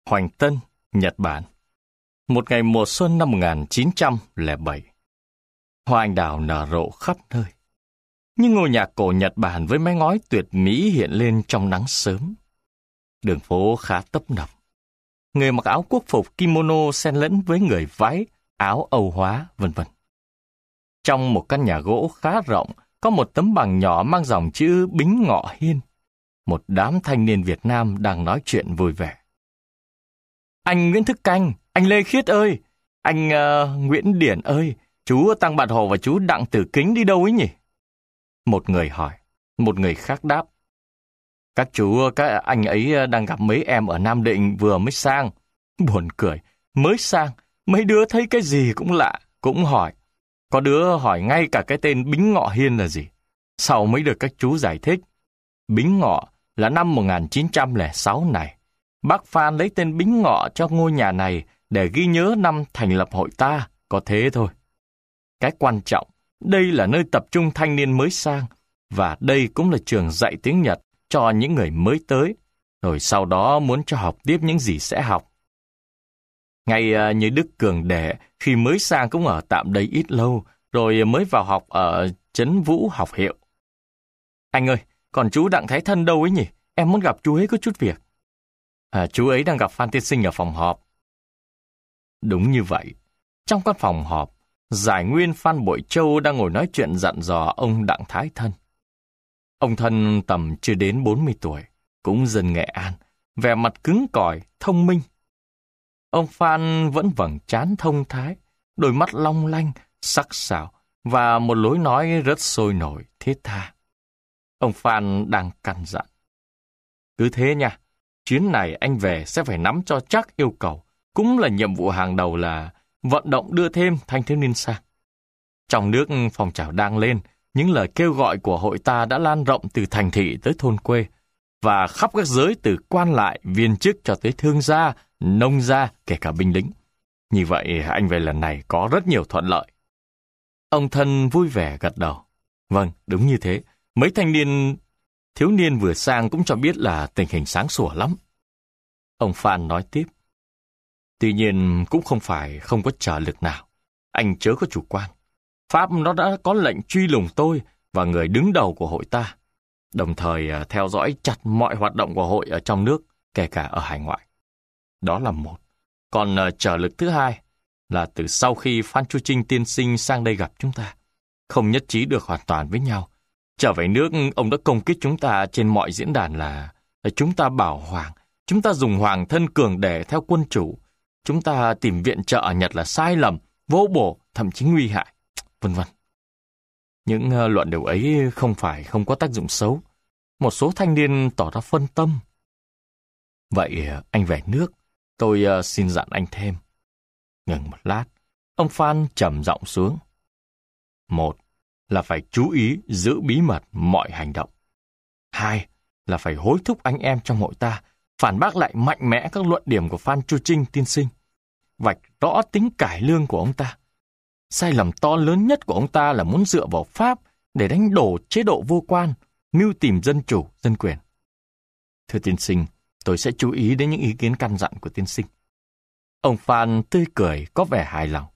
Hoành Tân, Nhật Bản. Một ngày mùa xuân năm 1907. Hoa anh đào nở rộ khắp nơi. Nhưng ngôi nhà cổ Nhật Bản với mái ngói tuyệt mỹ hiện lên trong nắng sớm. Đường phố khá tấp nập. Người mặc áo quốc phục kimono xen lẫn với người váy, áo Âu hóa, vân vân. Trong một căn nhà gỗ khá rộng, có một tấm bảng nhỏ mang dòng chữ Bính Ngọ Hiên. Một đám thanh niên Việt Nam đang nói chuyện vui vẻ. Anh Nguyễn Thức Canh, anh Lê Khiết ơi, anh Nguyễn Điển ơi, chú Tăng Bạt Hồ và chú Đặng Tử Kính đi đâu ấy nhỉ? Một người hỏi, một người khác đáp. Các anh ấy đang gặp mấy em ở Nam Định vừa mới sang. Buồn cười, mới sang, mấy đứa thấy cái gì cũng lạ, cũng hỏi. Có đứa hỏi ngay cả cái tên Bính Ngọ Hiên là gì. Sau mới được các chú giải thích. Bính Ngọ là năm 1906 này. Bác Phan lấy tên Bính Ngọ cho ngôi nhà này để ghi nhớ năm thành lập hội ta, có thế thôi. Cái quan trọng, đây là nơi tập trung thanh niên mới sang, và đây cũng là trường dạy tiếng Nhật cho những người mới tới, rồi sau đó muốn cho học tiếp những gì sẽ học. Ngay như Đức Cường Đệ, khi mới sang cũng ở tạm đây ít lâu, rồi mới vào học ở Trấn Vũ học hiệu. Anh ơi, còn chú Đặng Thái Thân đâu ấy nhỉ? Em muốn gặp chú ấy có chút việc. Chú ấy đang gặp Phan tiên sinh ở phòng họp. Đúng như vậy. Trong căn phòng họp, Giải Nguyên Phan Bội Châu đang ngồi nói chuyện dặn dò ông Đặng Thái Thân. Ông Thân tầm chưa đến 40 tuổi, cũng dân Nghệ An, vẻ mặt cứng cỏi, thông minh. Ông Phan vẫn vầng trán thông thái, đôi mắt long lanh, sắc sảo và một lối nói rất sôi nổi, thiết tha. Ông Phan đang căn dặn. Cứ thế nha, chuyến này anh về sẽ phải nắm cho chắc yêu cầu, cũng là nhiệm vụ hàng đầu là vận động đưa thêm thanh thiếu niên sang. Trong nước phong trào đang lên, những lời kêu gọi của hội ta đã lan rộng từ thành thị tới thôn quê, và khắp các giới từ quan lại, viên chức cho tới thương gia, nông gia, kể cả binh lính. Như vậy anh về lần này có rất nhiều thuận lợi. Ông Thân vui vẻ gật đầu. Vâng, đúng như thế. Mấy thiếu niên vừa sang cũng cho biết là tình hình sáng sủa lắm. Ông Phan nói tiếp. Tuy nhiên cũng không phải không có trợ lực nào. Anh chớ có chủ quan. Pháp nó đã có lệnh truy lùng tôi và người đứng đầu của hội ta, đồng thời theo dõi chặt mọi hoạt động của hội ở trong nước, kể cả ở hải ngoại. Đó là một. Còn trợ lực thứ hai là từ sau khi Phan Chu Trinh tiên sinh sang đây gặp chúng ta, không nhất trí được hoàn toàn với nhau. Trở về nước, ông đã công kích chúng ta trên mọi diễn đàn là chúng ta bảo hoàng, chúng ta dùng hoàng thân cường để theo quân chủ, chúng ta tìm viện trợ ở Nhật là sai lầm, vô bổ, thậm chí nguy hại, vân vân. Những luận điều ấy không phải không có tác dụng xấu. Một số thanh niên tỏ ra phân tâm. Vậy anh về nước, tôi xin dặn anh thêm. Ngừng một lát, ông Phan trầm giọng xuống. Một là phải chú ý giữ bí mật mọi hành động. Hai là phải hối thúc anh em trong hội ta phản bác lại mạnh mẽ các luận điểm của Phan Chu Trinh tiên sinh, vạch rõ tính cải lương của ông ta. Sai lầm to lớn nhất của ông ta là muốn dựa vào Pháp để đánh đổ chế độ vô quan, mưu tìm dân chủ, dân quyền. Thưa tiên sinh, tôi sẽ chú ý đến những ý kiến căn dặn của tiên sinh. Ông Phan tươi cười, có vẻ hài lòng.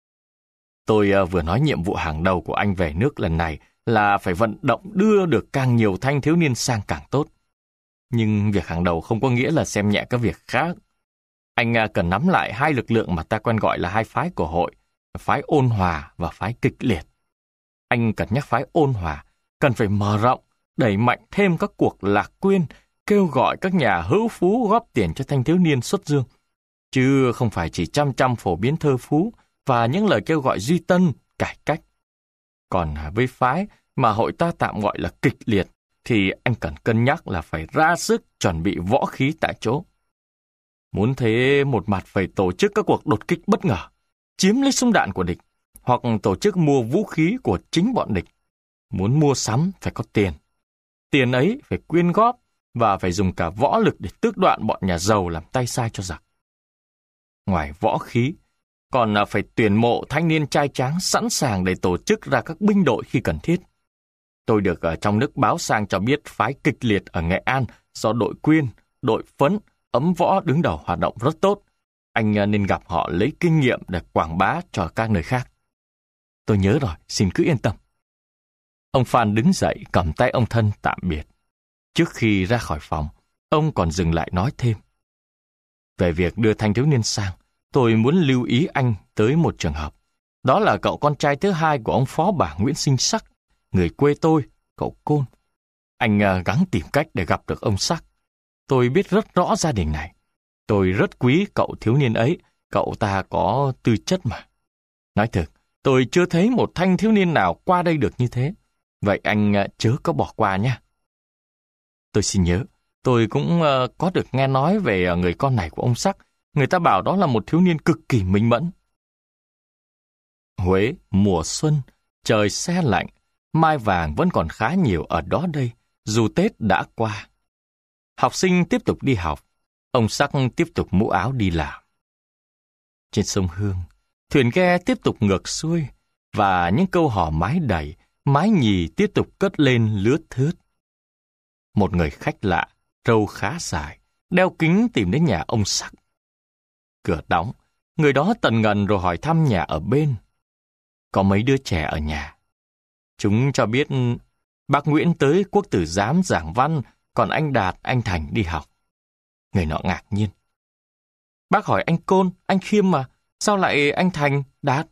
Tôi vừa nói nhiệm vụ hàng đầu của anh về nước lần này là phải vận động đưa được càng nhiều thanh thiếu niên sang càng tốt. Nhưng việc hàng đầu không có nghĩa là xem nhẹ các việc khác. Anh cần nắm lại hai lực lượng mà ta quen gọi là hai phái của hội, phái ôn hòa và phái kịch liệt. Anh cần nhắc phái ôn hòa, cần phải mở rộng, đẩy mạnh thêm các cuộc lạc quyên, kêu gọi các nhà hữu phú góp tiền cho thanh thiếu niên xuất dương, chứ không phải chỉ chăm phổ biến thơ phú và những lời kêu gọi duy tân, cải cách. Còn với phái mà hội ta tạm gọi là kịch liệt, thì anh cần cân nhắc là phải ra sức chuẩn bị võ khí tại chỗ. Muốn thế, một mặt phải tổ chức các cuộc đột kích bất ngờ, chiếm lấy súng đạn của địch, hoặc tổ chức mua vũ khí của chính bọn địch. Muốn mua sắm phải có tiền. Tiền ấy phải quyên góp và phải dùng cả võ lực để tước đoạn bọn nhà giàu làm tay sai cho giặc. Ngoài võ khí, còn phải tuyển mộ thanh niên trai tráng sẵn sàng để tổ chức ra các binh đội khi cần thiết. Tôi được ở trong nước báo sang cho biết phái kịch liệt ở Nghệ An do đội Quyên, đội Phấn, ấm võ đứng đầu hoạt động rất tốt. Anh nên gặp họ lấy kinh nghiệm để quảng bá cho các nơi khác. Tôi nhớ rồi, xin cứ yên tâm. Ông Phan đứng dậy cầm tay ông Thân tạm biệt. Trước khi ra khỏi phòng, ông còn dừng lại nói thêm. Về việc đưa thanh thiếu niên sang, tôi muốn lưu ý anh tới một trường hợp. Đó là cậu con trai thứ hai của ông phó bà Nguyễn Sinh Sắc, người quê tôi, cậu Côn. Anh gắng tìm cách để gặp được ông Sắc. Tôi biết rất rõ gia đình này. Tôi rất quý cậu thiếu niên ấy, cậu ta có tư chất mà. Nói thật, tôi chưa thấy một thanh thiếu niên nào qua đây được như thế. Vậy anh chớ có bỏ qua nhé. Tôi xin nhớ, tôi cũng có được nghe nói về người con này của ông Sắc. Người ta bảo đó là một thiếu niên cực kỳ minh mẫn. Huế, mùa xuân, trời se lạnh, mai vàng vẫn còn khá nhiều ở đó đây, dù Tết đã qua. Học sinh tiếp tục đi học, ông Sắc tiếp tục mũ áo đi làm. Trên sông Hương, thuyền ghe tiếp tục ngược xuôi, và những câu hò mái đầy, mái nhì tiếp tục cất lên lướt thướt. Một người khách lạ, râu khá dài, đeo kính tìm đến nhà ông Sắc. Cửa đóng, người đó tần ngần rồi hỏi thăm nhà ở bên. Có mấy đứa trẻ ở nhà. Chúng cho biết bác Nguyễn tới Quốc Tử Giám giảng văn, còn anh Đạt, anh Thành đi học. Người nọ ngạc nhiên. Bác hỏi anh Côn, anh Khiêm mà, sao lại anh Thành, Đạt?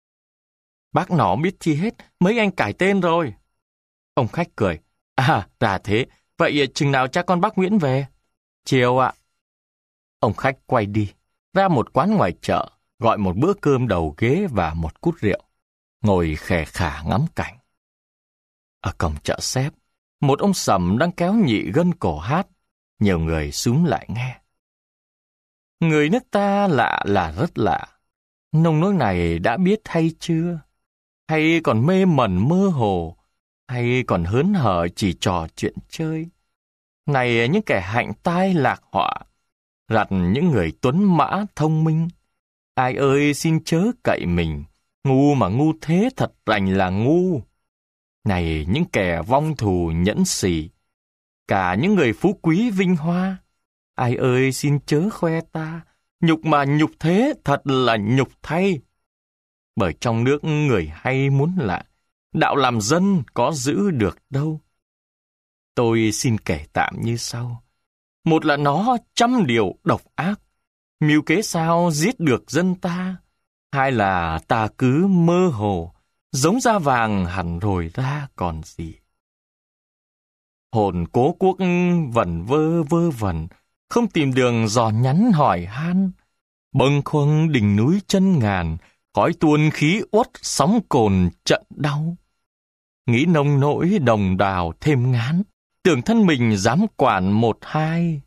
Bác nọ biết chi hết, mấy anh cải tên rồi. Ông khách cười. À, ra thế, vậy chừng nào cha con bác Nguyễn về? Chiều ạ. Ông khách quay đi, ra một quán ngoài chợ, gọi một bữa cơm đầu ghế và một cút rượu, ngồi khè khà ngắm cảnh. Ở cổng chợ xếp, một ông Sầm đang kéo nhị gân cổ hát, nhiều người xúm lại nghe. Người nước ta lạ là rất lạ, nông nỗi này đã biết hay chưa? Hay còn mê mẩn mơ hồ, hay còn hớn hở chỉ trò chuyện chơi? Này những kẻ hạnh tai lạc họa, rặt những người tuấn mã thông minh. Ai ơi xin chớ cậy mình, ngu mà ngu thế thật rành là ngu. Này những kẻ vong thù nhẫn xỉ, cả những người phú quý vinh hoa. Ai ơi xin chớ khoe ta, nhục mà nhục thế thật là nhục thay. Bởi trong nước người hay muốn lạ, đạo làm dân có giữ được đâu. Tôi xin kể tạm như sau. Một là nó trăm điều độc ác, mưu kế sao giết được dân ta. Hai là ta cứ mơ hồ, giống da vàng hẳn rồi ra còn gì. Hồn cố quốc vẩn vơ vơ vẩn, không tìm đường dò nhắn hỏi han. Bâng khuâng đỉnh núi chân ngàn, khói tuôn khí uất sóng cồn trận đau. Nghĩ nông nỗi đồng đào thêm ngán, tưởng thân mình dám quản một hai.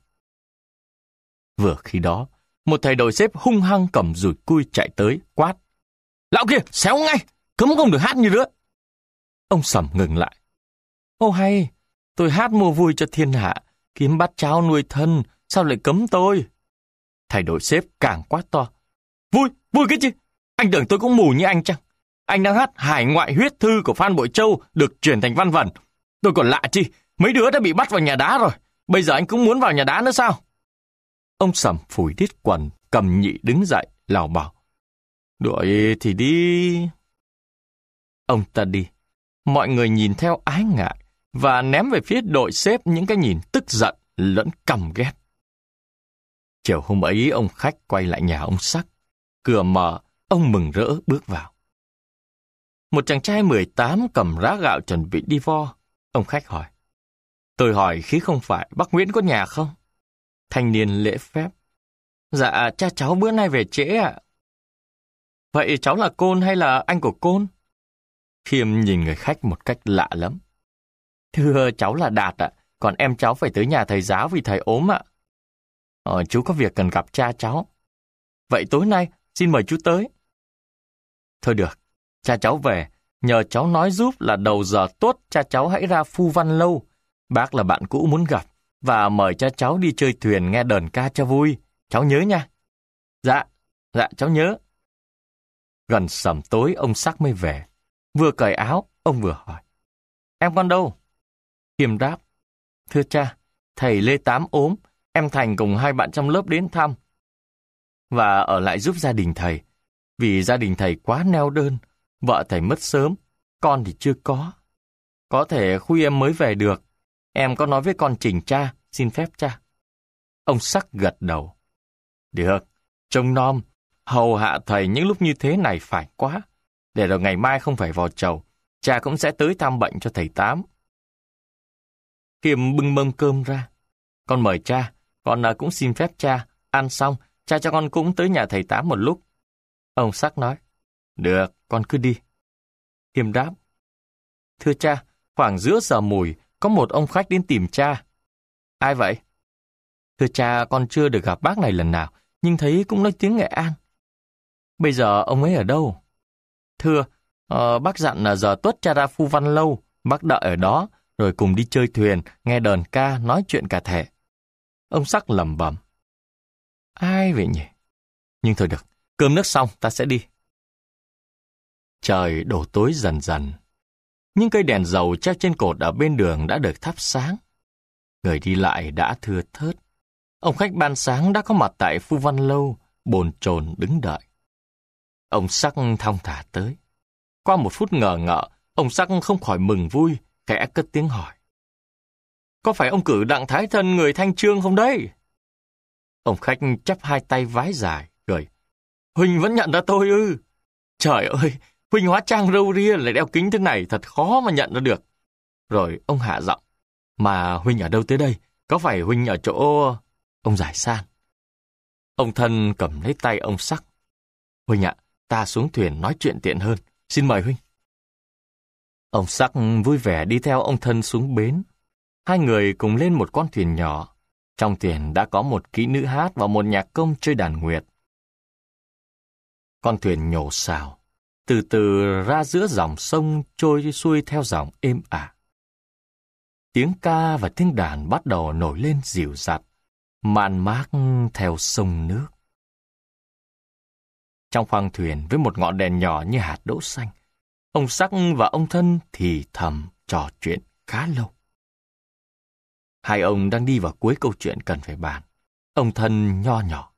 Vừa khi đó, một thầy đội xếp hung hăng cầm dùi cui chạy tới, quát. Lão kia, xéo ngay, cấm không được hát như nữa. Ông Sầm ngừng lại. Ô hay, tôi hát mua vui cho thiên hạ, kiếm bát cháo nuôi thân, sao lại cấm tôi? Thầy đội xếp càng quát to. Vui, vui cái chứ, anh tưởng tôi cũng mù như anh chăng? Anh đang hát Hải ngoại huyết thư của Phan Bội Châu được chuyển thành văn vần. Tôi còn lạ chi, mấy đứa đã bị bắt vào nhà đá rồi, bây giờ anh cũng muốn vào nhà đá nữa sao? Ông Sầm phủi đít quần, cầm nhị đứng dậy, lảo bảo. Đuổi thì đi. Ông ta đi. Mọi người nhìn theo ái ngại và ném về phía đội xếp những cái nhìn tức giận lẫn căm ghét. Chiều hôm ấy ông khách quay lại nhà ông Sắc. Cửa mở, ông mừng rỡ bước vào. Một chàng trai 18 cầm rá gạo chuẩn bị đi vo. Ông khách hỏi. Tôi hỏi khí không phải bác Nguyễn có nhà không? Thanh niên lễ phép. Dạ, cha cháu bữa nay về trễ ạ. Vậy cháu là Côn hay là anh của Côn? Khiêm nhìn người khách một cách lạ lắm. Thưa cháu là Đạt ạ, còn em cháu phải tới nhà thầy giáo vì thầy ốm ạ. Chú có việc cần gặp cha cháu. Vậy tối nay xin mời chú tới. Thôi được, cha cháu về, nhờ cháu nói giúp là đầu giờ tốt cha cháu hãy ra Phu Văn Lâu. Bác là bạn cũ muốn gặp, và mời cha cháu đi chơi thuyền nghe đờn ca cho vui. Cháu nhớ nha. Dạ cháu nhớ. Gần sẩm tối ông Sắc mới về. Vừa cởi áo, ông vừa hỏi. Em con đâu? Khiêm đáp. Thưa cha, thầy Lê Tám ốm, em Thành cùng hai bạn trong lớp đến thăm và ở lại giúp gia đình thầy. Vì gia đình thầy quá neo đơn, vợ thầy mất sớm, con thì chưa có. Có thể khuya em mới về được. Em có nói với con trình cha, xin phép cha. Ông Sắc gật đầu. Được, trông nom, hầu hạ thầy những lúc như thế này phải quá. Để rồi ngày mai không phải vào chầu, cha cũng sẽ tới thăm bệnh cho thầy Tám. Khiêm bưng mâm cơm ra. Con mời cha, con cũng xin phép cha. Ăn xong, cha cho con cũng tới nhà thầy Tám một lúc. Ông Sắc nói, được, con cứ đi. Khiêm đáp, thưa cha, khoảng giữa giờ mùi, có một ông khách đến tìm cha. Ai vậy? Thưa cha, con chưa được gặp bác này lần nào, nhưng thấy cũng nói tiếng Nghệ An. Bây giờ ông ấy ở đâu? Thưa, bác dặn là giờ tuất cha ra Phu Văn Lâu, bác đợi ở đó, rồi cùng đi chơi thuyền, nghe đờn ca, nói chuyện cả thể. Ông Sắc lẩm bẩm. Ai vậy nhỉ? Nhưng thôi được, cơm nước xong ta sẽ đi. Trời đổ tối dần dần. Những cây đèn dầu treo trên cột ở bên đường đã được thắp sáng. Người đi lại đã thưa thớt. Ông khách ban sáng đã có mặt tại Phu Văn Lâu, bồn chồn đứng đợi. Ông Sắc thong thả tới. Qua một phút ngờ ngợ, ông Sắc không khỏi mừng vui, khẽ cất tiếng hỏi. Có phải ông cử Đặng Thái Thân người Thanh Chương không đấy? Ông khách chắp hai tay vái dài, cười. Huynh vẫn nhận ra tôi ư? Trời ơi, Huynh hóa trang râu ria lại đeo kính thế này thật khó mà nhận ra được. Rồi ông hạ giọng. Mà Huynh ở đâu tới đây? Có phải Huynh ở chỗ... Ông giải san. Ông Thân cầm lấy tay ông Sắc. Huynh ạ, ta xuống thuyền nói chuyện tiện hơn. Xin mời Huynh. Ông Sắc vui vẻ đi theo ông Thân xuống bến. Hai người cùng lên một con thuyền nhỏ. Trong thuyền đã có một kỹ nữ hát và một nhạc công chơi đàn nguyệt. Con thuyền nhổ xào, từ từ ra giữa dòng sông trôi xuôi theo dòng êm ả. Tiếng ca và tiếng đàn bắt đầu nổi lên dịu dặt, man mác theo sông nước. Trong khoang thuyền với một ngọn đèn nhỏ như hạt đỗ xanh, ông Sắc và ông Thân thì thầm trò chuyện khá lâu. Hai ông đang đi vào cuối câu chuyện cần phải bàn. Ông Thân nho nhỏ.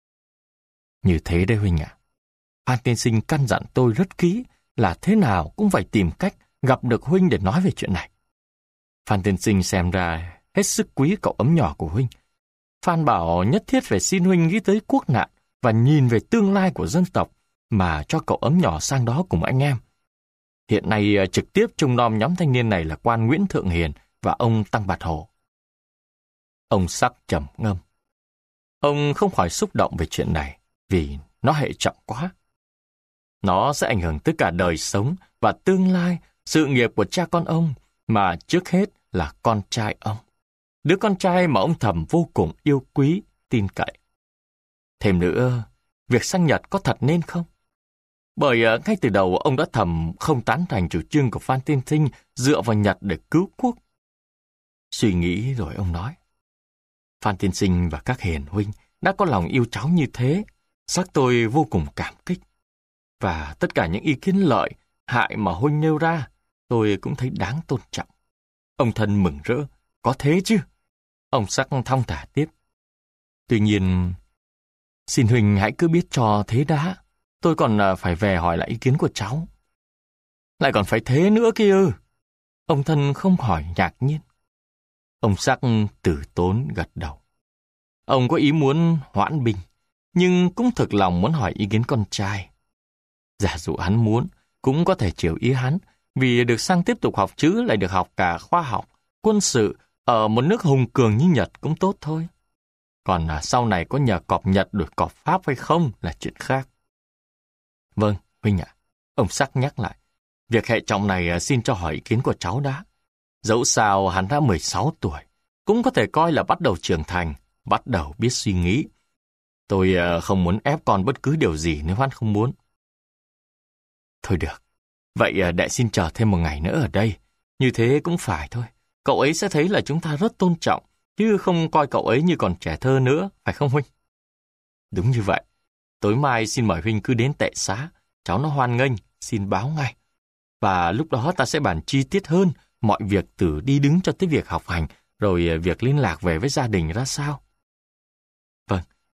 Như thế đấy Huynh ạ. Phan tiên sinh căn dặn tôi rất kỹ là thế nào cũng phải tìm cách gặp được Huynh để nói về chuyện này. Phan tiên sinh xem ra hết sức quý cậu ấm nhỏ của Huynh. Phan bảo nhất thiết phải xin Huynh nghĩ tới quốc nạn và nhìn về tương lai của dân tộc mà cho cậu ấm nhỏ sang đó cùng anh em. Hiện nay trực tiếp trông nom nhóm thanh niên này là quan Nguyễn Thượng Hiền và ông Tăng Bạt Hồ. Ông Sắc trầm ngâm. Ông không khỏi xúc động về chuyện này vì nó hệ trọng quá. Nó sẽ ảnh hưởng tới cả đời sống và tương lai, sự nghiệp của cha con ông, mà trước hết là con trai ông. Đứa con trai mà ông thầm vô cùng yêu quý, tin cậy. Thêm nữa, việc sang Nhật có thật nên không? Bởi ngay từ đầu ông đã thầm không tán thành chủ trương của Phan tiên sinh dựa vào Nhật để cứu quốc. Suy nghĩ rồi ông nói. Phan tiên sinh và các hiền huynh đã có lòng yêu cháu như thế, sắc tôi vô cùng cảm kích. Và tất cả những ý kiến lợi, hại mà Huynh nêu ra, tôi cũng thấy đáng tôn trọng. Ông Thân mừng rỡ, có thế chứ? Ông Sắc thong thả tiếp. Tuy nhiên, xin Huynh hãy cứ biết cho thế đã, tôi còn phải về hỏi lại ý kiến của cháu. Lại còn phải thế nữa kia. Ông Thân không hỏi ngạc nhiên. Ông Sắc từ tốn gật đầu. Ông có ý muốn hoãn binh, nhưng cũng thực lòng muốn hỏi ý kiến con trai. Giả dụ hắn muốn, cũng có thể chiều ý hắn, vì được sang tiếp tục học chữ lại được học cả khoa học, quân sự, ở một nước hùng cường như Nhật cũng tốt thôi. Còn sau này có nhờ cọp Nhật đổi cọp Pháp hay không là chuyện khác. Vâng, Huynh ạ. Ông Sắc nhắc lại. Việc hệ trọng này xin cho hỏi ý kiến của cháu đã. Dẫu sao hắn đã 16 tuổi, cũng có thể coi là bắt đầu trưởng thành, bắt đầu biết suy nghĩ. Tôi không muốn ép con bất cứ điều gì nếu hắn không muốn. Thôi được, vậy đệ xin chờ thêm một ngày nữa ở đây. Như thế cũng phải thôi. Cậu ấy sẽ thấy là chúng ta rất tôn trọng, chứ không coi cậu ấy như còn trẻ thơ nữa, phải không Huynh? Đúng như vậy. Tối mai xin mời Huynh cứ đến Tệ Xá, cháu nó hoan nghênh, xin báo ngay. Và lúc đó ta sẽ bàn chi tiết hơn mọi việc từ đi đứng cho tới việc học hành, rồi việc liên lạc về với gia đình ra sao.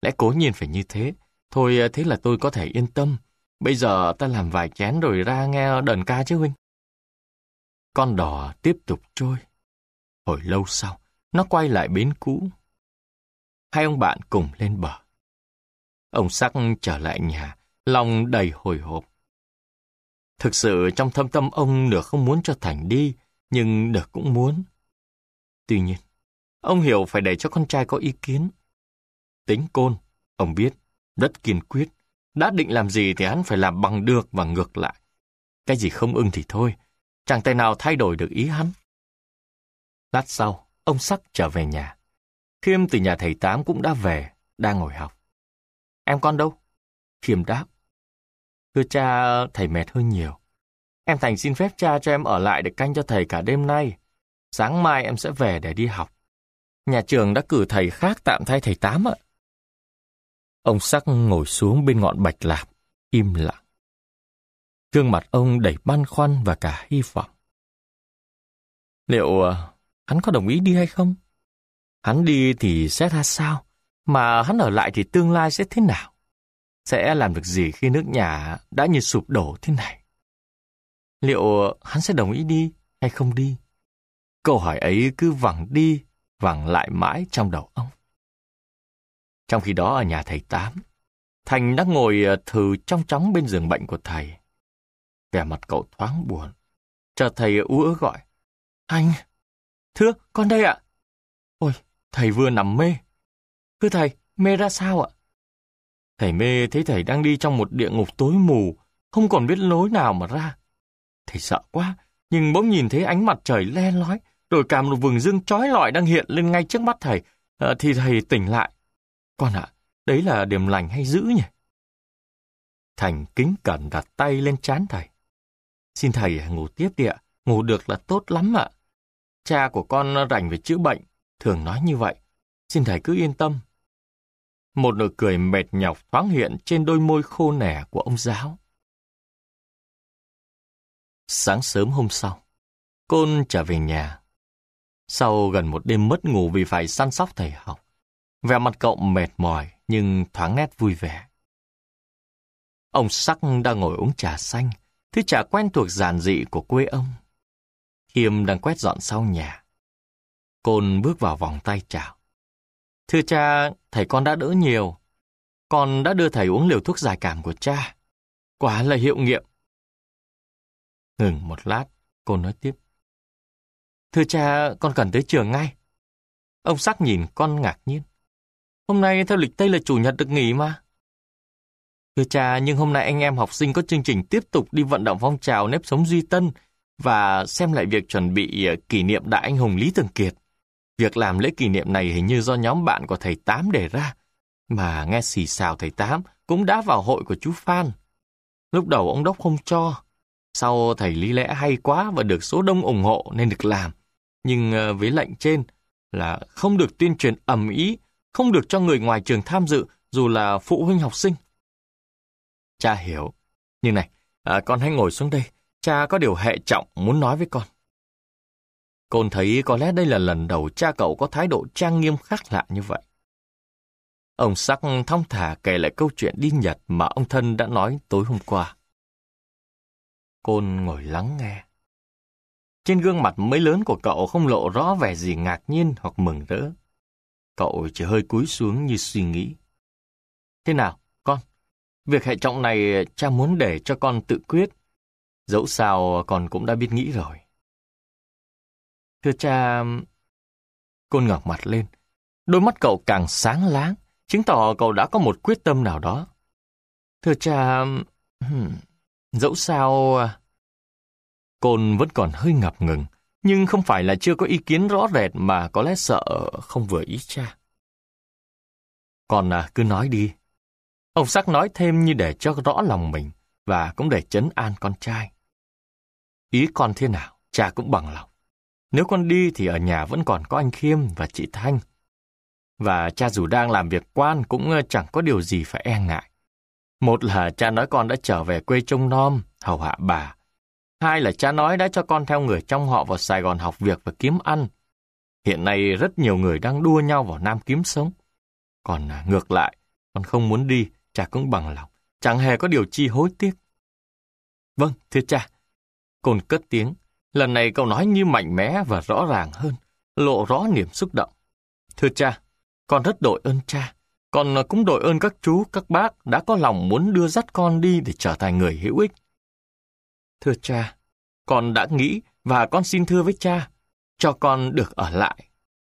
Lẽ cố nhiên phải như thế. Thôi thế là tôi có thể yên tâm. Bây giờ ta làm vài chén rồi ra nghe đờn ca chứ huynh. Con đò tiếp tục trôi. Hồi lâu sau, nó quay lại bến cũ. Hai ông bạn cùng lên bờ. Ông Sắc trở lại nhà, lòng đầy hồi hộp. Thực sự trong thâm tâm ông nửa không muốn cho Thành đi, nhưng nửa cũng muốn. Tuy nhiên, ông hiểu phải để cho con trai có ý kiến. Tính Côn, ông biết, rất kiên quyết. Đã định làm gì thì hắn phải làm bằng được và ngược lại. Cái gì không ưng thì thôi, chẳng thể nào thay đổi được ý hắn. Lát sau, ông Sắc trở về nhà. Khiêm từ nhà thầy Tám cũng đã về, đang ngồi học. Em con đâu? Khiêm đáp. Thưa cha, thầy mệt hơi nhiều. Em Thành xin phép cha cho em ở lại để canh cho thầy cả đêm nay. Sáng mai em sẽ về để đi học. Nhà trường đã cử thầy khác tạm thay thầy Tám ạ. Ông Sắc ngồi xuống bên ngọn bạch lạp, im lặng. Gương mặt ông đầy băn khoăn và cả hy vọng. Liệu hắn có đồng ý đi hay không? Hắn đi thì sẽ ra sao? Mà hắn ở lại thì tương lai sẽ thế nào? Sẽ làm được gì khi nước nhà đã như sụp đổ thế này? Liệu hắn sẽ đồng ý đi hay không đi? Câu hỏi ấy cứ vẳng đi, vẳng lại mãi trong đầu ông. Trong khi đó ở nhà thầy Tám, Thành đã ngồi thừ trong chóng bên giường bệnh của thầy. Vẻ mặt cậu thoáng buồn. Chợt thầy ú ớ gọi. Thành! Thưa, con đây ạ! Ôi, thầy vừa nằm mê. Thưa thầy, mê ra sao ạ? Thầy mê thấy thầy đang đi trong một địa ngục tối mù, không còn biết lối nào mà ra. Thầy sợ quá, nhưng bỗng nhìn thấy ánh mặt trời le lói, rồi cả một vầng dương chói lọi đang hiện lên ngay trước mắt thầy, thì thầy tỉnh lại. Con ạ, đấy là điểm lành hay dữ nhỉ? Thành kính cẩn đặt tay lên trán thầy. Xin thầy ngủ tiếp đi ạ, ngủ được là tốt lắm ạ. Cha của con rảnh về chữa bệnh, thường nói như vậy. Xin thầy cứ yên tâm. Một nụ cười mệt nhọc thoáng hiện trên đôi môi khô nẻ của ông giáo. Sáng sớm hôm sau, Côn trở về nhà. Sau gần một đêm mất ngủ vì phải săn sóc thầy học, vẻ mặt cậu mệt mỏi nhưng thoáng nét vui vẻ. Ông Sắc đang ngồi uống trà xanh, thứ trà quen thuộc giản dị của quê ông. Khiêm đang quét dọn sau nhà. Côn bước vào vòng tay chào. Thưa cha, thầy con đã đỡ nhiều. Con đã đưa thầy uống liều thuốc giải cảm của cha. Quả là hiệu nghiệm. Ngừng một lát, Côn nói tiếp. Thưa cha, con cần tới trường ngay. Ông Sắc nhìn con ngạc nhiên. Hôm nay theo lịch Tây là chủ nhật được nghỉ mà. Thưa cha, nhưng hôm nay anh em học sinh có chương trình tiếp tục đi vận động phong trào nếp sống Duy Tân và xem lại việc chuẩn bị kỷ niệm Đại anh hùng Lý Thường Kiệt. Việc làm lễ kỷ niệm này hình như do nhóm bạn của thầy Tám đề ra, mà nghe xì xào thầy Tám cũng đã vào hội của chú Phan. Lúc đầu ông Đốc không cho, sau thầy lý lẽ hay quá và được số đông ủng hộ nên được làm. Nhưng với lệnh trên là không được tuyên truyền ầm ĩ, không được cho người ngoài trường tham dự dù là phụ huynh học sinh. Cha hiểu, nhưng này, con hãy ngồi xuống đây, cha có điều hệ trọng muốn nói với con. Côn thấy có lẽ đây là lần đầu cha cậu có thái độ trang nghiêm khác lạ như vậy. Ông Sắc thong thả kể lại câu chuyện đi Nhật mà ông Thân đã nói tối hôm qua. Côn ngồi lắng nghe. Trên gương mặt mới lớn của cậu không lộ rõ vẻ gì ngạc nhiên hoặc mừng rỡ. Cậu chỉ hơi cúi xuống như suy nghĩ. Thế nào, con? Việc hệ trọng này cha muốn để cho con tự quyết. Dẫu sao con cũng đã biết nghĩ rồi. Thưa cha... Côn ngẩng mặt lên. Đôi mắt cậu càng sáng láng, chứng tỏ cậu đã có một quyết tâm nào đó. Thưa cha... Dẫu sao... Côn vẫn còn hơi ngập ngừng, nhưng không phải là chưa có ý kiến rõ rệt mà có lẽ sợ không vừa ý cha. Con cứ nói đi. Ông Sắc nói thêm như để cho rõ lòng mình và cũng để trấn an con trai. Ý con thế nào, cha cũng bằng lòng. Nếu con đi thì ở nhà vẫn còn có anh Khiêm và chị Thanh. Và cha dù đang làm việc quan cũng chẳng có điều gì phải e ngại. Một là cha nói con đã trở về quê trông nom, hầu hạ bà. Hai là cha nói đã cho con theo người trong họ vào Sài Gòn học việc và kiếm ăn. Hiện nay rất nhiều người đang đua nhau vào Nam kiếm sống. Còn ngược lại, con không muốn đi, cha cũng bằng lòng, chẳng hề có điều chi hối tiếc. Vâng, thưa cha. Côn cất tiếng, lần này cậu nói như mạnh mẽ và rõ ràng hơn, lộ rõ niềm xúc động. Thưa cha, con rất đội ơn cha, con cũng đội ơn các chú, các bác đã có lòng muốn đưa dắt con đi để trở thành người hữu ích. Thưa cha, con đã nghĩ và con xin thưa với cha, cho con được ở lại.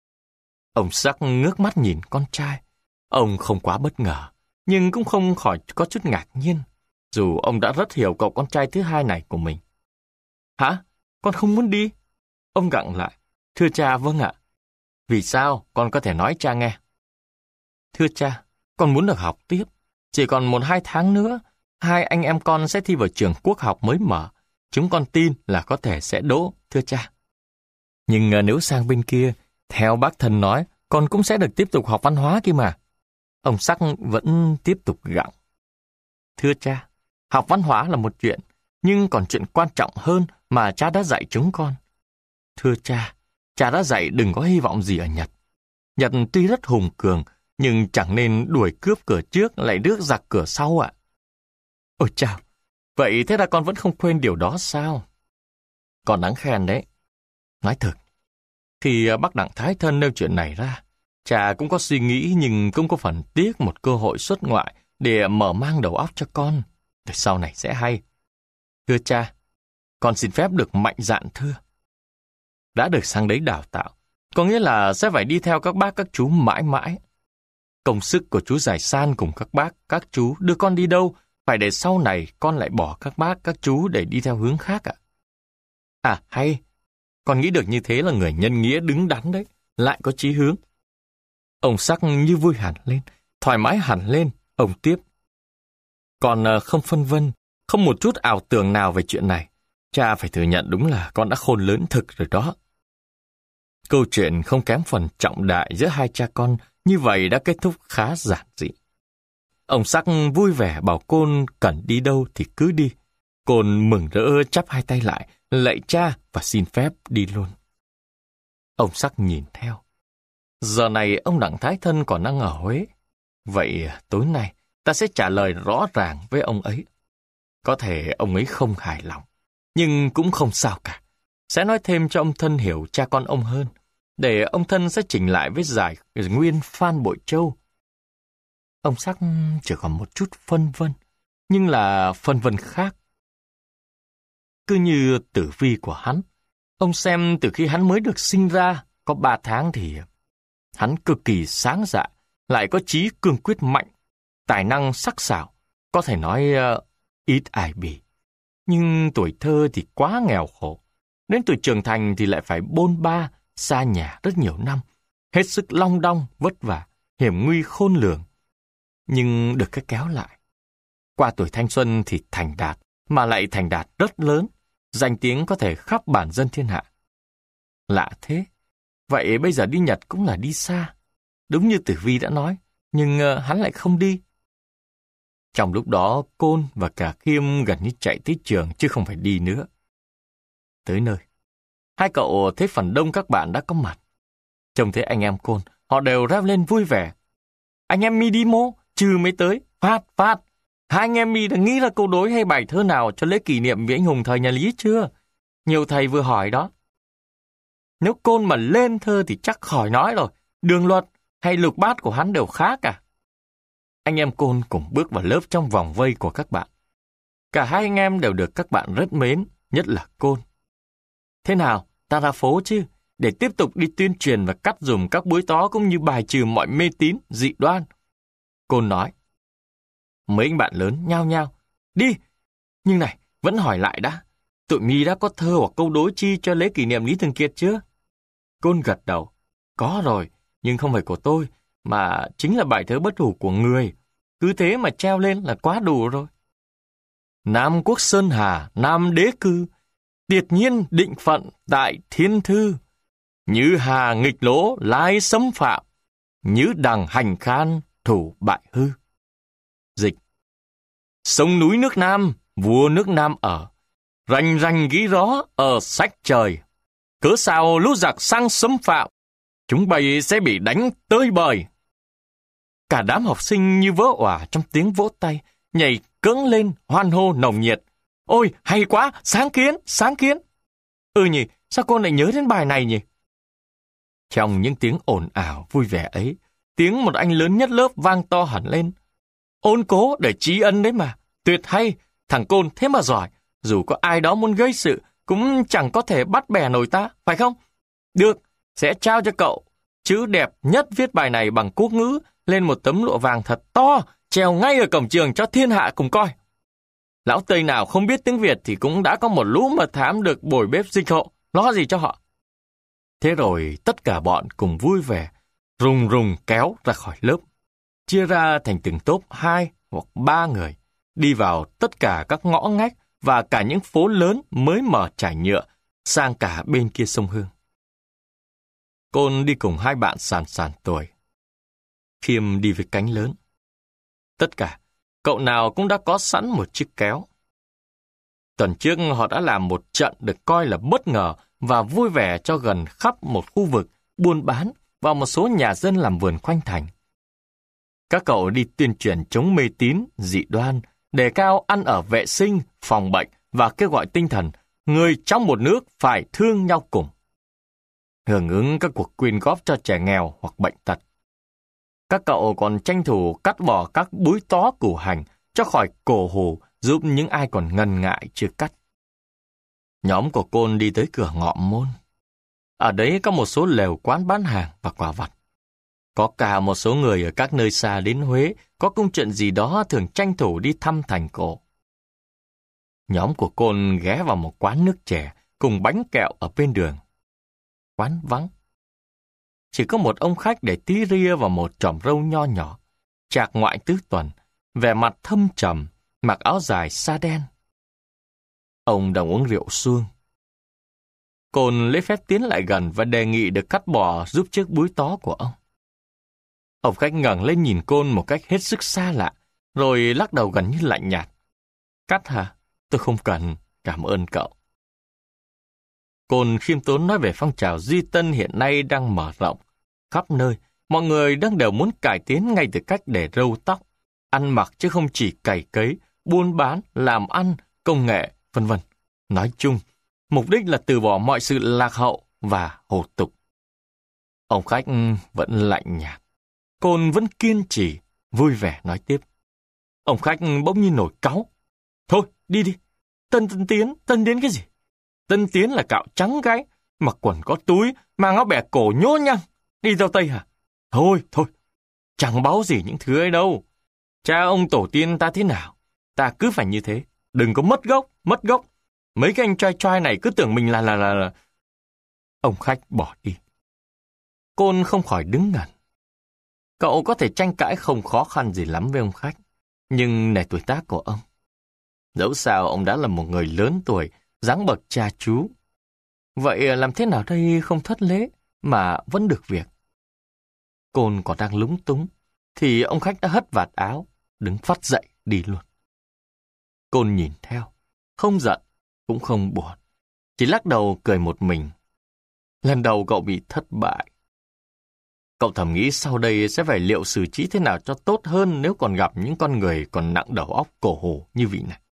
Ông Sắc ngước mắt nhìn con trai. Ông không quá bất ngờ, nhưng cũng không khỏi có chút ngạc nhiên, dù ông đã rất hiểu cậu con trai thứ hai này của mình. Hả? Con không muốn đi? Ông gặng lại. Thưa cha, vâng ạ. Vì sao? Con có thể nói cha nghe. Thưa cha, con muốn được học tiếp. Chỉ còn 1-2 tháng nữa, 2 anh em con sẽ thi vào trường quốc học mới mở. Chúng con tin là có thể sẽ đỗ, thưa cha. Nhưng nếu sang bên kia, theo bác Thân nói, con cũng sẽ được tiếp tục học văn hóa kia mà. Ông Sắc vẫn tiếp tục gặng. Thưa cha, học văn hóa là một chuyện, nhưng còn chuyện quan trọng hơn mà cha đã dạy chúng con. Thưa cha, cha đã dạy đừng có hy vọng gì ở Nhật. Nhật tuy rất hùng cường, nhưng chẳng nên đuổi cướp cửa trước lại rước giặc cửa sau ạ. Ôi chao, vậy thế là con vẫn không quên điều đó sao? Con đáng khen đấy. Nói thật, khi bác Đặng Thái Thân nêu chuyện này ra, cha cũng có suy nghĩ nhưng cũng có phần tiếc một cơ hội xuất ngoại để mở mang đầu óc cho con. Rồi sau này sẽ hay. Thưa cha, con xin phép được mạnh dạn thưa. Đã được sang đấy đào tạo, có nghĩa là sẽ phải đi theo các bác các chú mãi mãi. Công sức của chú Giải San cùng các bác, các chú đưa con đi đâu, phải để sau này con lại bỏ các bác, các chú để đi theo hướng khác ạ. À hay, con nghĩ được như thế là người nhân nghĩa đứng đắn đấy, lại có chí hướng. Ông Sắc như vui hẳn lên, thoải mái hẳn lên, ông tiếp. Con không phân vân, không một chút ảo tưởng nào về chuyện này. Cha phải thừa nhận đúng là con đã khôn lớn thực rồi đó. Câu chuyện không kém phần trọng đại giữa hai cha con như vậy đã kết thúc khá giản dị. Ông Sắc vui vẻ bảo Côn cần đi đâu thì cứ đi. Côn mừng rỡ chắp hai tay lại, lạy cha và xin phép đi luôn. Ông Sắc nhìn theo. Giờ này ông Đặng Thái Thân còn đang ở Huế. Vậy tối nay ta sẽ trả lời rõ ràng với ông ấy. Có thể ông ấy không hài lòng, nhưng cũng không sao cả. Sẽ nói thêm cho ông Thân hiểu cha con ông hơn, để ông Thân sẽ chỉnh lại với giải nguyên Phan Bội Châu. Ông Sắc chỉ còn một chút phân vân, nhưng là phân vân khác. Cứ như tử vi của hắn, ông xem từ khi hắn mới được sinh ra, có 3 tháng thì hắn cực kỳ sáng dạ, lại có chí cương quyết mạnh, tài năng sắc sảo, có thể nói ít ai bì. Nhưng tuổi thơ thì quá nghèo khổ, đến tuổi trưởng thành thì lại phải bôn ba, xa nhà rất nhiều năm, hết sức long đong, vất vả, hiểm nguy khôn lường. Nhưng được cái kéo lại. Qua tuổi thanh xuân thì thành đạt, mà lại thành đạt rất lớn, danh tiếng có thể khắp bản dân thiên hạ. Lạ thế, vậy bây giờ đi Nhật cũng là đi xa. Đúng như Tử Vi đã nói, nhưng hắn lại không đi. Trong lúc đó, Côn và cả Khiêm gần như chạy tới trường chứ không phải đi nữa. Tới nơi, hai cậu thấy phần đông các bạn đã có mặt. Trông thấy anh em Côn, họ đều reo lên vui vẻ. Anh em mi đi mô, trừ mới tới, phát. Hai anh em mi đã nghĩ là câu đối hay bài thơ nào cho lễ kỷ niệm vị anh hùng thời nhà Lý chưa? Nhiều thầy vừa hỏi đó. Nếu Côn mà lên thơ thì chắc khỏi nói rồi. Đường luật hay lục bát của hắn đều khác cả. Anh em Côn cùng bước vào lớp trong vòng vây của các bạn. Cả hai anh em đều được các bạn rất mến, nhất là Côn. Thế nào, ta ra phố chứ? Để tiếp tục đi tuyên truyền và cắt dùm các búi tó cũng như bài trừ mọi mê tín, dị đoan. Côn nói. Mấy anh bạn lớn nhao nhao. Đi! Nhưng này, vẫn hỏi lại đã. Tụi mi đã có thơ hoặc câu đối chi cho lễ kỷ niệm Lý Thường Kiệt chưa? Côn gật đầu. Có rồi, nhưng không phải của tôi, mà chính là bài thơ bất hủ của người. Cứ thế mà treo lên là quá đủ rồi. Nam quốc sơn hà, nam đế cư, tiệt nhiên định phận tại thiên thư. Như hà nghịch lỗ lai xâm phạm, như đằng hành khan thủ bại hư. Dịch. Sông núi nước Nam, vua nước Nam ở, rành rành ghi rõ ở sách trời. Cớ sao lũ giặc sang xâm phạm, chúng bay sẽ bị đánh tơi bời. Cả đám học sinh như vỡ òa trong tiếng vỗ tay, nhảy cẫng lên hoan hô nồng nhiệt. Ôi, hay quá, sáng kiến, sáng kiến. Ừ nhỉ, sao cô lại nhớ đến bài này nhỉ? Trong những tiếng ồn ào vui vẻ ấy, tiếng một anh lớn nhất lớp vang to hẳn lên. Ôn cố để tri ân đấy mà, tuyệt hay, thằng Côn thế mà giỏi, dù có ai đó muốn gây sự, cũng chẳng có thể bắt bẻ nổi ta, phải không? Được, sẽ trao cho cậu chữ đẹp nhất viết bài này bằng quốc ngữ lên một tấm lụa vàng thật to, treo ngay ở cổng trường cho thiên hạ cùng coi. Lão Tây nào không biết tiếng Việt thì cũng đã có một lũ mật thám được bồi bếp dịch hộ, lo gì cho họ. Thế rồi tất cả bọn cùng vui vẻ, rùng rùng kéo ra khỏi lớp, chia ra thành từng tốp 2 hoặc 3 người, đi vào tất cả các ngõ ngách và cả những phố lớn mới mở trải nhựa sang cả bên kia sông Hương. Côn đi cùng 2 bạn sàn sàn tuổi. Khiêm đi với cánh lớn. Tất cả, cậu nào cũng đã có sẵn một chiếc kéo. Tuần trước họ đã làm một trận được coi là bất ngờ và vui vẻ cho gần khắp một khu vực buôn bán và một số nhà dân làm vườn quanh thành. Các cậu đi tuyên truyền chống mê tín, dị đoan, đề cao ăn ở vệ sinh, phòng bệnh và kêu gọi tinh thần người trong một nước phải thương nhau cùng. Hưởng ứng các cuộc quyên góp cho trẻ nghèo hoặc bệnh tật. Các cậu còn tranh thủ cắt bỏ các búi tó củ hành cho khỏi cổ hù giúp những ai còn ngần ngại chưa cắt. Nhóm của Côn đi tới cửa ngọ môn. Ở đấy có một số lều quán bán hàng và quà vặt. Có cả một số người ở các nơi xa đến Huế có công chuyện gì đó thường tranh thủ đi thăm thành cổ. Nhóm của Côn ghé vào một quán nước chè cùng bánh kẹo ở bên đường. Quán vắng. Chỉ có một ông khách để tí ria và một chòm râu nho nhỏ, trạc ngoại tứ tuần, vẻ mặt thâm trầm, mặc áo dài sa đen. Ông đang uống rượu suông. Côn lấy phép tiến lại gần và đề nghị được cắt bỏ giúp chiếc búi tó của ông. Ông khách ngẩng lên nhìn Côn một cách hết sức xa lạ, rồi lắc đầu gần như lạnh nhạt. Cắt hả? Tôi không cần, cảm ơn cậu. Côn khiêm tốn nói về phong trào duy tân hiện nay đang mở rộng. Khắp nơi, mọi người đang đều muốn cải tiến ngay từ cách để râu tóc, ăn mặc chứ không chỉ cày cấy, buôn bán, làm ăn, công nghệ, vân vân. Nói chung, mục đích là từ bỏ mọi sự lạc hậu và hổ tục. Ông khách vẫn lạnh nhạt. Côn vẫn kiên trì, vui vẻ nói tiếp. Ông khách bỗng nhiên nổi cáu. Thôi, đi đi. Tân tiến cái gì? Tân tiến là cạo trắng gáy, mặc quần có túi, mang áo bẻ cổ nhô nhăng. Đi theo Tây hả? Thôi, chẳng báo gì những thứ ấy đâu. Cha ông tổ tiên ta thế nào, ta cứ phải như thế. Đừng có mất gốc. Mấy cái anh trai này cứ tưởng mình là... Ông khách bỏ đi. Côn không khỏi đứng ngẩn. Cậu có thể tranh cãi không khó khăn gì lắm với ông khách, nhưng nể tuổi tác của ông. Dẫu sao ông đã là một người lớn tuổi, dáng bậc cha chú. Vậy làm thế nào đây không thất lễ mà vẫn được việc? Côn còn đang lúng túng, thì ông khách đã hất vạt áo, đứng phắt dậy đi luôn. Côn nhìn theo, không giận, cũng không buồn, chỉ lắc đầu cười một mình. Lần đầu cậu bị thất bại. Cậu thầm nghĩ sau đây sẽ phải liệu xử trí thế nào cho tốt hơn nếu còn gặp những con người còn nặng đầu óc cổ hủ như vị này.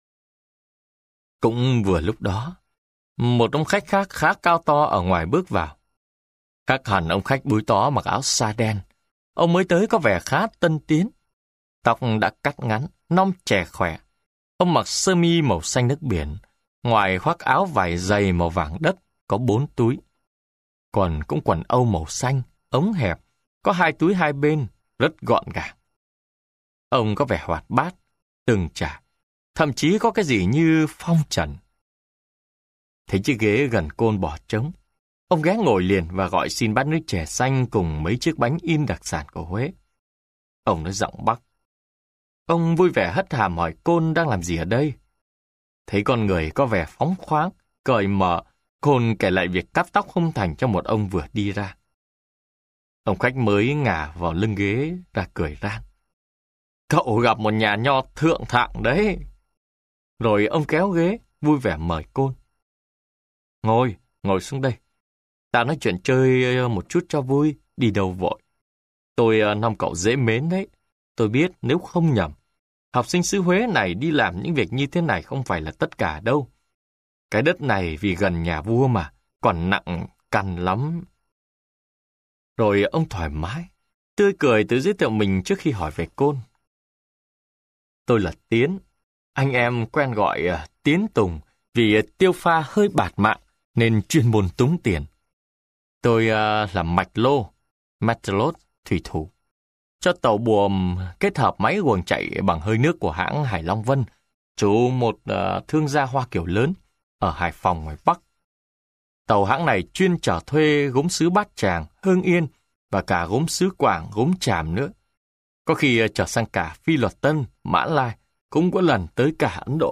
Cũng vừa lúc đó, một ông khách khác khá cao to ở ngoài bước vào. Khác hẳn ông khách búi tó mặc áo sa đen. Ông mới tới có vẻ khá tân tiến. Tóc đã cắt ngắn, non trẻ khỏe. Ông mặc sơ mi màu xanh nước biển, ngoài khoác áo vải dày màu vàng đất, có 4 túi. Quần cũng quần âu màu xanh, ống hẹp, có 2 túi hai bên, rất gọn gàng. Ông có vẻ hoạt bát, từng trải, thậm chí có cái gì như phong trần. Thấy chiếc ghế gần Côn bỏ trống, ông ghé ngồi liền và gọi xin bát nước chè xanh cùng mấy chiếc bánh in đặc sản của Huế. Ông nói giọng Bắc. Ông vui vẻ hất hàm hỏi Côn đang làm gì ở đây. Thấy con người có vẻ phóng khoáng, cởi mở, Côn kể lại việc cắt tóc không thành cho một ông vừa đi ra. Ông khách mới ngả vào lưng ghế ra cười ran. Cậu gặp một nhà nho thượng thặng đấy. Rồi ông kéo ghế, vui vẻ mời Côn. Ngồi xuống đây. Ta nói chuyện chơi một chút cho vui, đi đâu vội. Tôi mong cậu dễ mến đấy. Tôi biết nếu không nhầm, học sinh xứ Huế này đi làm những việc như thế này không phải là tất cả đâu. Cái đất này vì gần nhà vua mà, còn nặng căn lắm. Rồi ông thoải mái, tươi cười tự giới thiệu mình trước khi hỏi về Côn. Tôi là Tiến, anh em quen gọi Tiến Tùng vì tiêu pha hơi bạt mạng nên chuyên môn túng tiền. Tôi là mạch lô, Matalot, thủy thủ. Cho tàu buồm kết hợp máy guồng chạy bằng hơi nước của hãng Hải Long Vân, chủ một thương gia Hoa Kiều lớn ở Hải Phòng ngoài Bắc. Tàu hãng này chuyên chở thuê gốm sứ Bát Tràng, Hưng Yên và cả gốm sứ Quảng, gốm Tràm nữa. Có khi chở sang cả Phi Luật Tân, Mã Lai, cũng có lần tới cả Ấn Độ.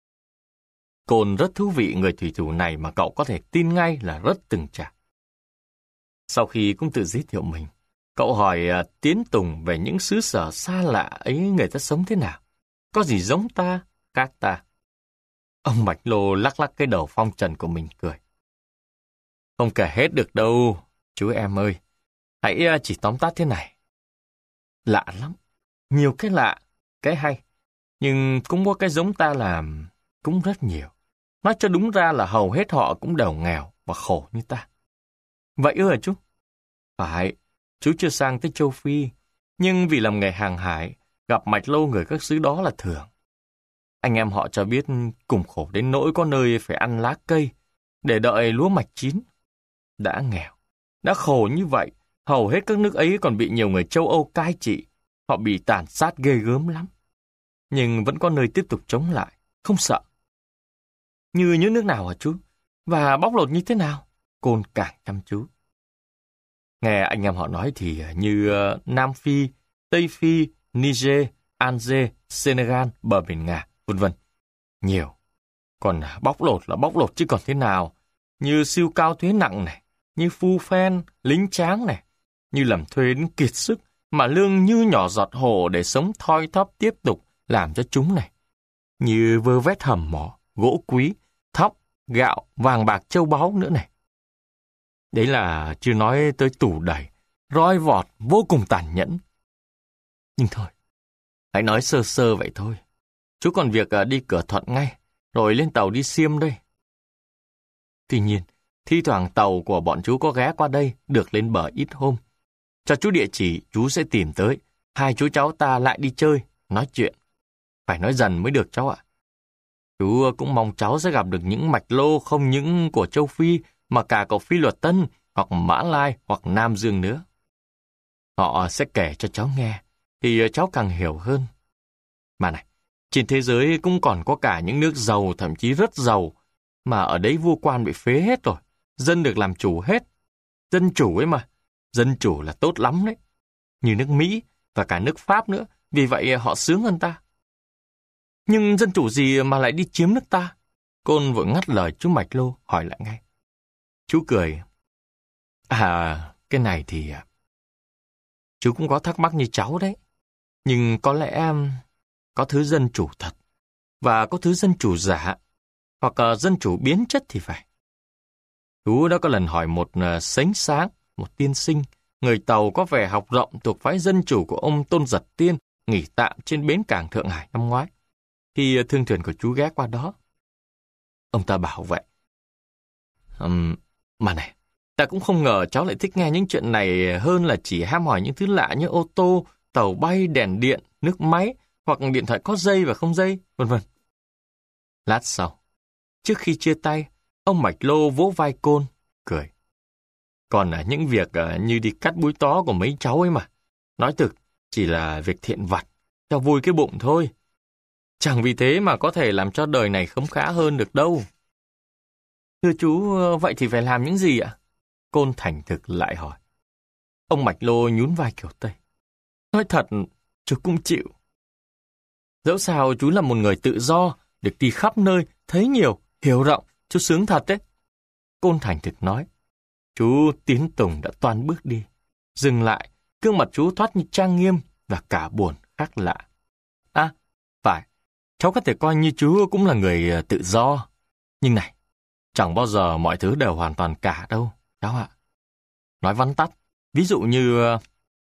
Côn rất thú vị, người thủy thủ này mà cậu có thể tin ngay là rất từng trải. Sau khi cũng tự giới thiệu mình, cậu hỏi Tiến Tùng về những xứ sở xa lạ ấy người ta sống thế nào. Có gì giống ta, khác ta. Ông Bạch Lô lắc lắc cái đầu phong trần của mình cười. Không kể hết được đâu, chú em ơi. Hãy chỉ tóm tắt thế này. Lạ lắm. Nhiều cái lạ, cái hay. Nhưng cũng có cái giống ta làm cũng rất nhiều. Nói cho đúng ra là hầu hết họ cũng đều nghèo và khổ như ta. Vậy ư hả chú? Phải, chú chưa sang tới châu Phi. Nhưng vì làm nghề hàng hải, gặp mạch lâu người các xứ đó là thường. Anh em họ cho biết cùng khổ đến nỗi có nơi phải ăn lá cây để đợi lúa mạch chín. Đã nghèo, đã khổ như vậy, hầu hết các nước ấy còn bị nhiều người châu Âu cai trị. Họ bị tàn sát ghê gớm lắm. Nhưng vẫn có nơi tiếp tục chống lại, không sợ. Như những nước nào hả chú? Và bóc lột như thế nào? Côn càng chăm chú. Nghe anh em họ nói thì như Nam Phi, Tây Phi, Niger, Alger, Senegal, bờ biển Nga, vân vân. Nhiều. Còn bóc lột là bóc lột chứ còn thế nào. Như siêu cao thuế nặng này, như phu phen, lính tráng này. Như làm thuê đến kiệt sức, mà lương như nhỏ giọt hồ để sống thoi thóp tiếp tục làm cho chúng này. Như vơ vét hầm mỏ, gỗ quý, thóc, gạo, vàng bạc châu báu nữa này. Đấy là chưa nói tới tủ đầy, roi vọt vô cùng tàn nhẫn. Nhưng thôi, hãy nói sơ sơ vậy thôi. Chú còn việc đi Cửa Thuận ngay, rồi lên tàu đi Xiêm đây. Tuy nhiên, thi thoảng tàu của bọn chú có ghé qua đây, được lên bờ ít hôm. Cho chú địa chỉ, chú sẽ tìm tới. Hai chú cháu ta lại đi chơi, nói chuyện. Phải nói dần mới được cháu ạ. Chú cũng mong cháu sẽ gặp được những mạch lô không những của châu Phi, mà cả của Phi Luật Tân, hoặc Mã Lai, hoặc Nam Dương nữa. Họ sẽ kể cho cháu nghe, thì cháu càng hiểu hơn. Mà này, trên thế giới cũng còn có cả những nước giàu, thậm chí rất giàu, mà ở đấy vua quan bị phế hết rồi, dân được làm chủ hết. Dân chủ ấy mà, dân chủ là tốt lắm đấy. Như nước Mỹ và cả nước Pháp nữa, vì vậy họ sướng hơn ta. Nhưng dân chủ gì mà lại đi chiếm nước ta? Côn vội ngắt lời chú Mạch Lô, hỏi lại ngay. Chú cười. Cái này thì chú cũng có thắc mắc như cháu đấy. Nhưng có lẽ có thứ dân chủ thật, và có thứ dân chủ giả, hoặc dân chủ biến chất thì phải. Chú đã có lần hỏi một sánh sáng, một tiên sinh, người Tàu có vẻ học rộng thuộc phái dân chủ của ông Tôn Giật Tiên, nghỉ tạm trên bến cảng Thượng Hải năm ngoái, khi thương thuyền của chú ghé qua đó. Ông ta bảo vậy. Mà này, ta cũng không ngờ cháu lại thích nghe những chuyện này hơn là chỉ ham hỏi những thứ lạ như ô tô, tàu bay, đèn điện, nước máy, hoặc điện thoại có dây và không dây, vân vân. Lát sau, trước khi chia tay, ông Mạch Lô vỗ vai Côn, cười. Còn những việc như đi cắt búi tó của mấy cháu ấy mà, nói thực, chỉ là việc thiện vặt, cho vui cái bụng thôi. Chẳng vì thế mà có thể làm cho đời này khấm khá hơn được đâu. Thưa chú, vậy thì phải làm những gì ạ? Côn thành thực lại hỏi. Ông Mạch Lô nhún vai kiểu Tây. Nói thật, chú cũng chịu. Dẫu sao chú là một người tự do, được đi khắp nơi, thấy nhiều, hiểu rộng, chú sướng thật đấy. Côn thành thực nói. Chú Tiến Tùng đã toan bước đi. Dừng lại, gương mặt chú thoát như trang nghiêm và cả buồn khác lạ. Phải, cháu có thể coi như chú cũng là người tự do. Nhưng này, chẳng bao giờ mọi thứ đều hoàn toàn cả đâu, cháu ạ. Nói vắn tắt, ví dụ như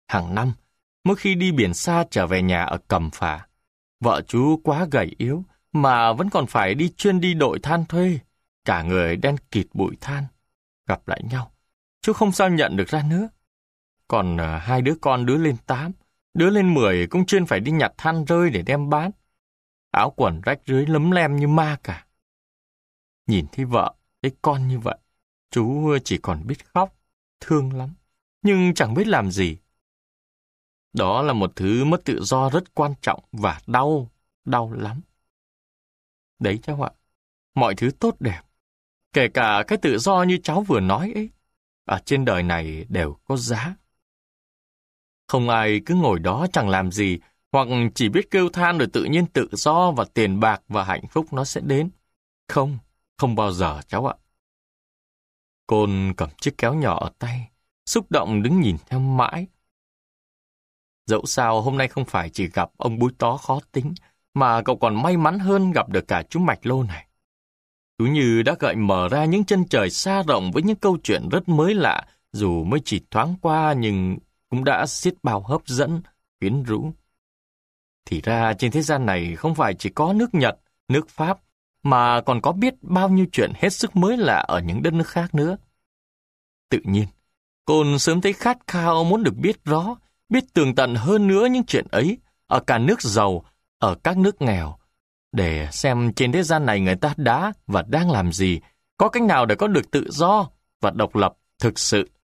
Hàng năm, mỗi khi đi biển xa trở về nhà ở Cẩm Phả, vợ chú quá gầy yếu mà vẫn còn phải chuyên đi đội than thuê, cả người đen kịt bụi than. Gặp lại nhau, chú không sao nhận được ra nữa. Còn hai đứa con, đứa lên 8, đứa lên 10 cũng chuyên phải đi nhặt than rơi để đem bán. Áo quần rách rưới lấm lem như ma cả. Nhìn thấy vợ, thấy con như vậy, chú chỉ còn biết khóc, thương lắm, nhưng chẳng biết làm gì. Đó là một thứ mất tự do rất quan trọng và đau lắm. Đấy cháu ạ, mọi thứ tốt đẹp, kể cả cái tự do như cháu vừa nói ấy, ở trên đời này đều có giá. Không ai cứ ngồi đó chẳng làm gì, hoặc chỉ biết kêu than rồi tự nhiên tự do và tiền bạc và hạnh phúc nó sẽ đến. Không bao giờ cháu ạ. Côn cầm chiếc kéo nhỏ ở tay, xúc động đứng nhìn theo mãi. Dẫu sao hôm nay không phải chỉ gặp ông búi tó khó tính, mà cậu còn may mắn hơn gặp được cả chú Mạch Lô này. Chú như đã gợi mở ra những chân trời xa rộng với những câu chuyện rất mới lạ, dù mới chỉ thoáng qua nhưng cũng đã xiết bao hấp dẫn, quyến rũ. Thì ra trên thế gian này không phải chỉ có nước Nhật, nước Pháp, mà còn có biết bao nhiêu chuyện hết sức mới lạ ở những đất nước khác nữa. Tự nhiên, Côn sớm thấy khát khao muốn được biết rõ, biết tường tận hơn nữa những chuyện ấy, ở cả nước giàu, ở các nước nghèo, để xem trên thế gian này người ta đã và đang làm gì, có cách nào để có được tự do và độc lập thực sự.